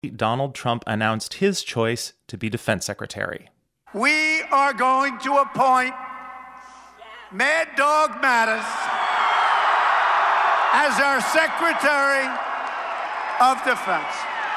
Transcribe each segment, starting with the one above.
Donald Trump announced his choice to be defense secretary. We are going to appoint Mad Dog Mattis as our Secretary of Defense.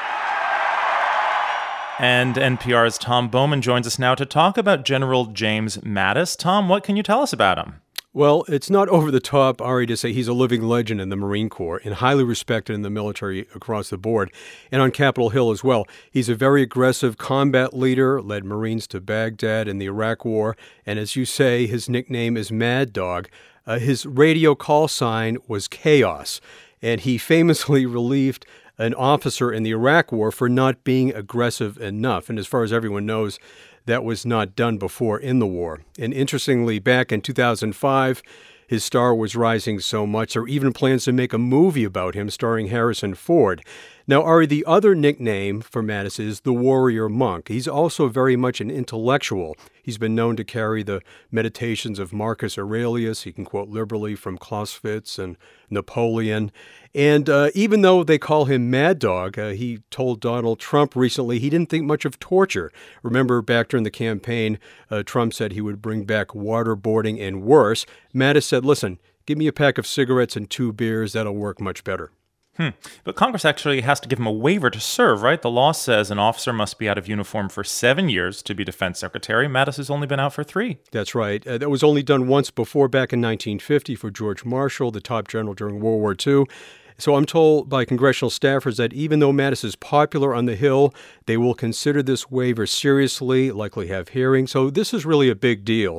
And NPR's Tom Bowman joins us now to talk about General James Mattis. Tom, what can you tell us about him? Well, it's not over the top, Ari, to say he's a living legend in the Marine Corps and highly respected in the military across the board and on Capitol Hill as well. He's a very aggressive combat leader, led Marines to Baghdad in the Iraq War, and as you say, his nickname is Mad Dog. His radio call sign was Chaos, and he famously relieved an officer in the Iraq War for not being aggressive enough. And as far as everyone knows, that was not done before in the war. And interestingly, back in 2005, his star was rising so much there were even plans to make a movie about him starring Harrison Ford. Now, Ari, the other nickname for Mattis is the Warrior Monk. He's also very much an intellectual. He's been known to carry the meditations of Marcus Aurelius. He can quote liberally from Clausewitz and Napoleon. And even though they call him Mad Dog, he told Donald Trump recently he didn't think much of torture. Remember, back during the campaign, Trump said he would bring back waterboarding and worse. Mattis said, listen, give me a pack of cigarettes and 2 beers. That'll work much better. But Congress actually has to give him a waiver to serve, right? The law says an officer must be out of uniform for 7 years to be defense secretary. Mattis has only been out for 3. That's right. That was only done once before, back in 1950 for George Marshall, the top general during World War II. So I'm told by congressional staffers that even though Mattis is popular on the Hill, they will consider this waiver seriously, likely have hearings. So this is really a big deal.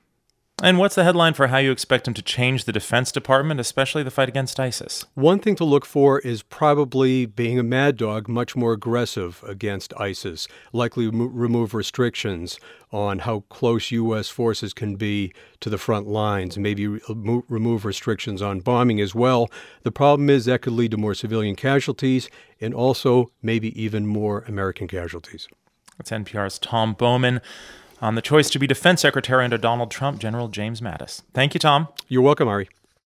And what's the headline for how you expect him to change the Defense Department, especially the fight against ISIS? One thing to look for is probably being a mad dog, much more aggressive against ISIS, likely remove restrictions on how close U.S. forces can be to the front lines, maybe remove restrictions on bombing as well. The problem is that could lead to more civilian casualties and also maybe even more American casualties. That's NPR's Tom Bowman on the choice to be defense secretary under Donald Trump, General James Mattis. Thank you, Tom. You're welcome, Ari.